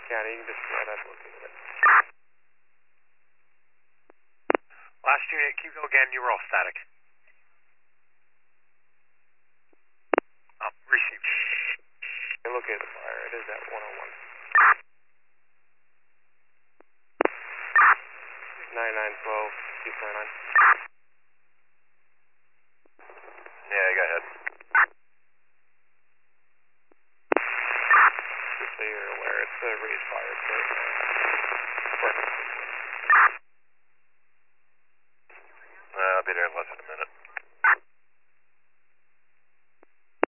Yeah, you can just, that's located it. Last unit, can you go again? You were all static. Receive. I located the fire. It is at 101. 9912, 229. Yeah, go ahead. Just so you're aware, it's a raised fire pit.